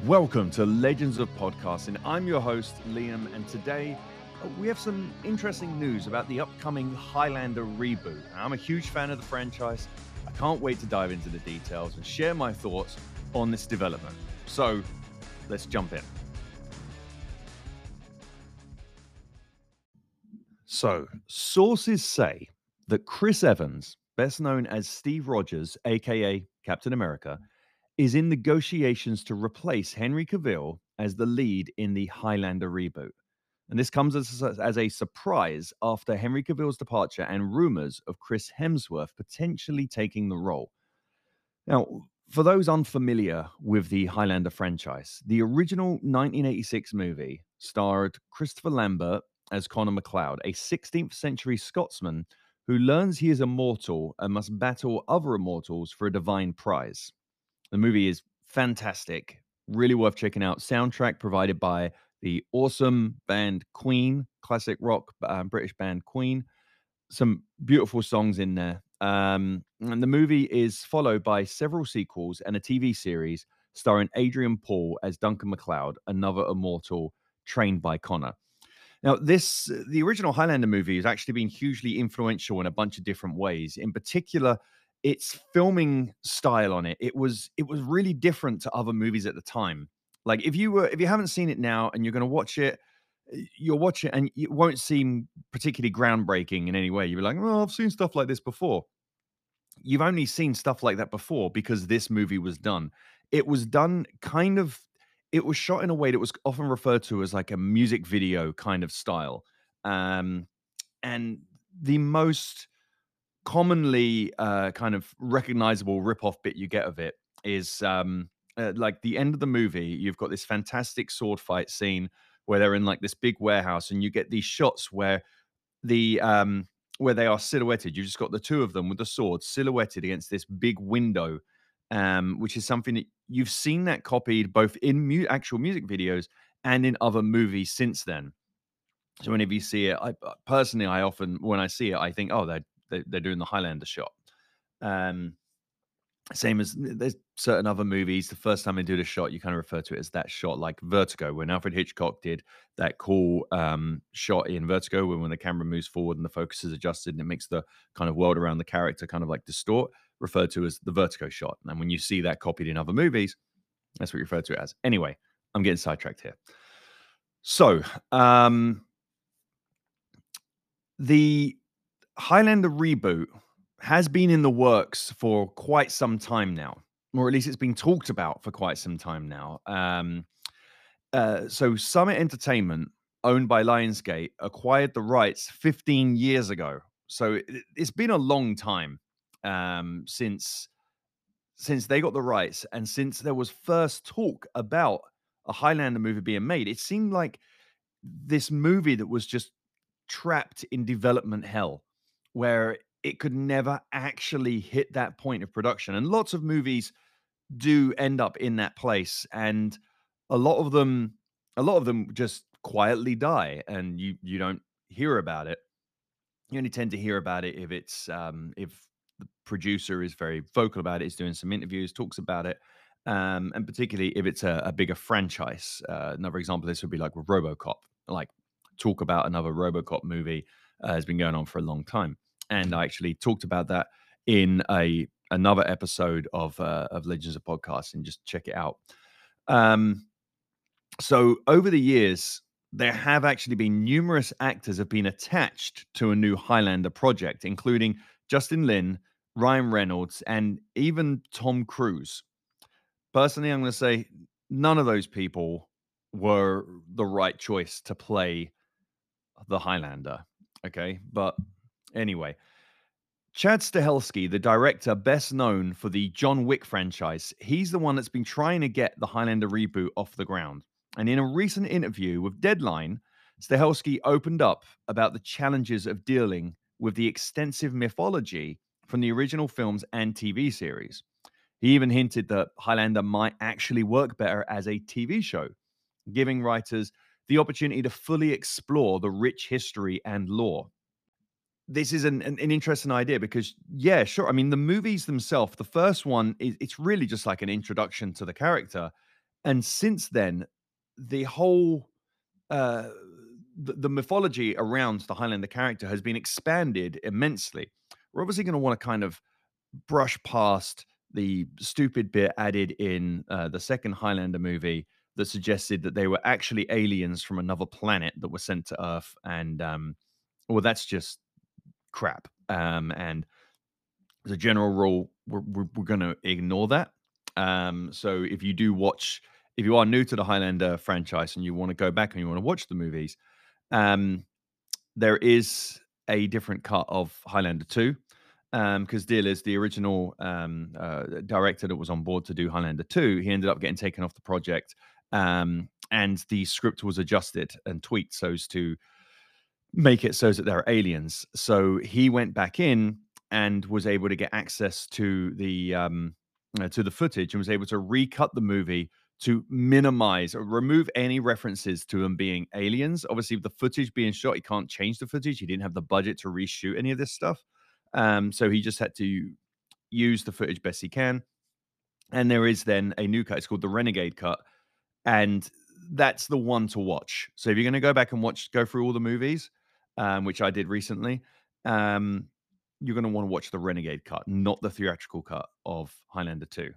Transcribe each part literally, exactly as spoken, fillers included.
Welcome to Legends of Podcasting. I'm your host, Liam, and today uh, we have some interesting news about the upcoming Highlander reboot. Now, I'm a huge fan of the franchise. I can't wait to dive into the details and share my thoughts on this development. So, let's jump in. So, sources say that Chris Evans, best known as Steve Rogers, aka Captain America, is in negotiations to replace Henry Cavill as the lead in the Highlander reboot. And this comes as, as a surprise after Henry Cavill's departure and rumors of Chris Hemsworth potentially taking the role. Now, for those unfamiliar with the Highlander franchise, the original nineteen eighty-six movie starred Christopher Lambert as Connor MacLeod, a sixteenth century Scotsman who learns he is immortal and must battle other immortals for a divine prize. The movie is fantastic, really worth checking out. Soundtrack provided by the awesome band Queen, classic rock uh, British band Queen. Some beautiful songs in there. Um, and the movie is followed by several sequels and a T V series starring Adrian Paul as Duncan MacLeod, another immortal trained by Connor. Now, this the original Highlander movie has actually been hugely influential in a bunch of different ways. In particular, its filming style on it, it was it was really different to other movies at the time. Like if you were if you haven't seen it now and you're going to watch it, you'll watch it and it won't seem particularly groundbreaking in any way. You'll be like, "Oh, I've seen stuff like this before." You've only seen stuff like that before because this movie was done. It was done kind of it was shot in a way that was often referred to as like a music video kind of style. Um, and the most commonly uh, kind of recognizable rip-off bit you get of it is um, uh, like the end of the movie. You've got this fantastic sword fight scene where they're in like this big warehouse, and you get these shots where the um, where they are silhouetted. You just got the two of them with the swords silhouetted against this big window, um, which is something that you've seen that copied both in mu- actual music videos and in other movies since then. So whenever you see it, I personally, I often when I see it, I think, oh, they're they, they're doing the Highlander shot. Um, same as there's certain other movies. The first time they do the shot, you kind of refer to it as that shot, like Vertigo, when Alfred Hitchcock did that cool um, shot in Vertigo, when when the camera moves forward and the focus is adjusted and it makes the kind of world around the character kind of like distort, referred to as the Vertigo shot. And when you see that copied in other movies, that's what you refer to it as. Anyway, I'm getting sidetracked here. So, um, the Highlander reboot has been in the works for quite some time now, or at least it's been talked about for quite some time now. Um, uh, so, Summit Entertainment, owned by Lionsgate, acquired the rights fifteen years ago. So, it, it's been a long time um, since since they got the rights, and since there was first talk about a Highlander movie being made. It seemed like this movie that was just trapped in development hell where it could never actually hit that point of production. And lots of movies do end up in that place. And a lot of them, a lot of them just quietly die and you you don't hear about it. You only tend to hear about it if it's um if the producer is very vocal about it, is doing some interviews, talks about it. Um, and particularly if it's a, a bigger franchise. Uh, another example of this would be like with RoboCop. Like talk about another RoboCop movie uh, has been going on for a long time, and I actually talked about that in a another episode of uh, of Legends of Podcasts, and just check it out. Um, so over the years, there have actually been numerous actors have been attached to a new Highlander project, including Justin Lin, Ryan Reynolds, and even Tom Cruise. Personally, I'm going to say none of those people were the right choice to play the Highlander. Okay. But anyway, Chad Stahelski, the director best known for the John Wick franchise, he's the one that's been trying to get the Highlander reboot off the ground. And in a recent interview with Deadline, Stahelski opened up about the challenges of dealing with the extensive mythology from the original films and T V series. He even hinted that Highlander might actually work better as a T V show, giving writers the opportunity to fully explore the rich history and lore. This is an, an, an interesting idea because, yeah, sure. I mean, the movies themselves, the first one is it's really just like an introduction to the character. And since then, the whole uh, the, the mythology around the Highlander character has been expanded immensely. We're obviously going to want to kind of brush past the stupid bit added in uh, the second Highlander movie that suggested that they were actually aliens from another planet that were sent to Earth, and um, well, that's just crap. Um, and as a general rule, we're, we're, we're going to ignore that. Um, so if you do watch, if you are new to the Highlander franchise and you want to go back and you want to watch the movies, um, there is a different cut of Highlander two, because Deal is the original um, uh, director that was on board to do Highlander two. He ended up getting taken off the project, um, and the script was adjusted and tweaked so as to make it so that there are aliens. So he went back in and was able to get access to the um, uh, to the footage and was able to recut the movie to minimize or remove any references to them being aliens. Obviously, with the footage being shot, he can't change the footage. He didn't have the budget to reshoot any of this stuff. Um, so he just had to use the footage best he can. And there is then a new cut. It's called the Renegade cut. And that's the one to watch. So if you're going to go back and watch, go through all the movies, um, which I did recently, um, you're going to want to watch the Renegade cut, not the theatrical cut of Highlander two.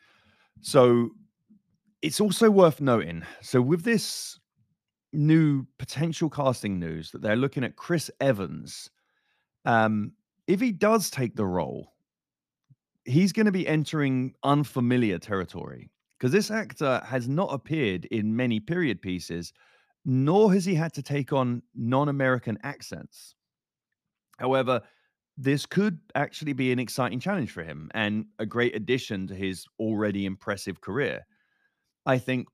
So it's also worth noting. So with this new potential casting news that they're looking at Chris Evans, um, if he does take the role, he's going to be entering unfamiliar territory because this actor has not appeared in many period pieces, nor has he had to take on non-American accents. However, this could actually be an exciting challenge for him and a great addition to his already impressive career. I think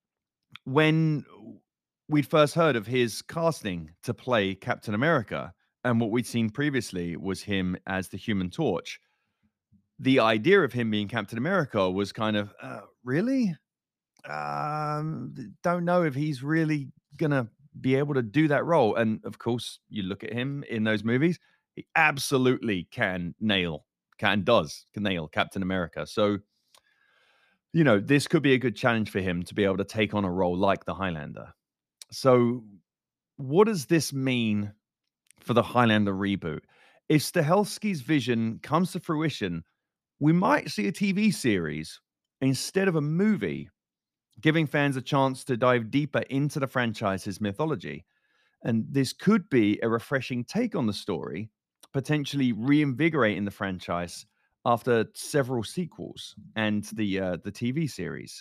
when we'd first heard of his casting to play Captain America, and what we'd seen previously was him as the Human Torch, the idea of him being Captain America was kind of, uh, really? Um, don't know if he's really going to be able to do that role. And of course, you look at him in those movies, he absolutely can nail, can, does, can nail Captain America. So, you know, this could be a good challenge for him to be able to take on a role like the Highlander. So, what does this mean for the Highlander reboot? If Stahelski's vision comes to fruition, we might see a T V series instead of a movie, giving fans a chance to dive deeper into the franchise's mythology. And this could be a refreshing take on the story, potentially reinvigorating the franchise after several sequels and the uh, the T V series.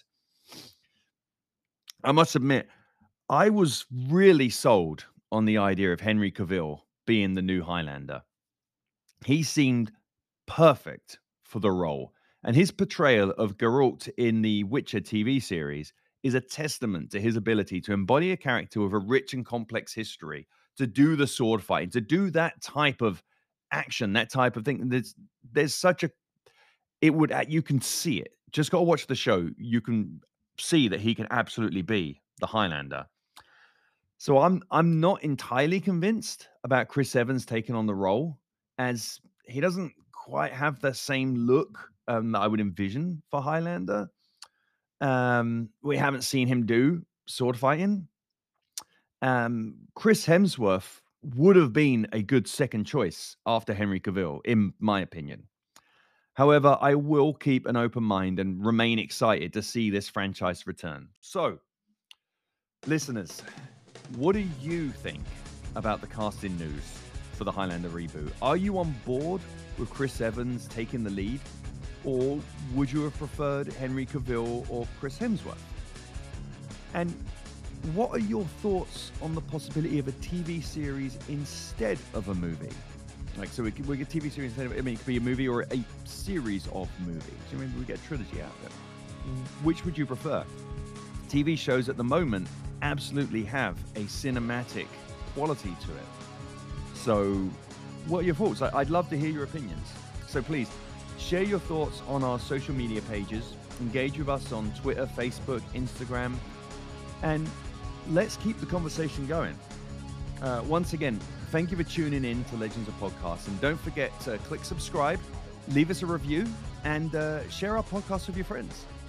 I must admit, I was really sold on the idea of Henry Cavill being the new Highlander. He seemed perfect for the role, and his portrayal of Geralt in the Witcher T V series is a testament to his ability to embody a character with a rich and complex history, to do the sword fighting, to do that type of action, that type of thing. There's there's such a it would you can see it. Just got to watch the show. You can see that he can absolutely be the Highlander. So I'm I'm not entirely convinced about Chris Evans taking on the role, as he doesn't quite have the same look um, that I would envision for Highlander. Um, we haven't seen him do sword fighting. Um, Chris Hemsworth would have been a good second choice after Henry Cavill, in my opinion. However, I will keep an open mind and remain excited to see this franchise return. So, listeners, what do you think about the casting news for the Highlander reboot? Are you on board with Chris Evans taking the lead? Or would you have preferred Henry Cavill or Chris Hemsworth? And what are your thoughts on the possibility of a T V series instead of a movie? Like, so we could, we get a T V series instead of, I mean, it could be a movie or a series of movies. I mean, we get a trilogy out of it. Which would you prefer? T V shows at the moment absolutely have a cinematic quality to it. So what are your thoughts? I'd love to hear your opinions. So please share your thoughts on our social media pages. Engage with us on Twitter, Facebook, Instagram, and let's keep the conversation going. Uh, once again, thank you for tuning in to Legends of Podcasts. And don't forget to click subscribe, leave us a review, and uh, share our podcast with your friends.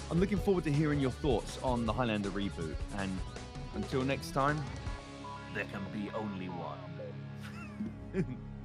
I'm looking forward to hearing your thoughts on the Highlander reboot. And until next time, There can be only one.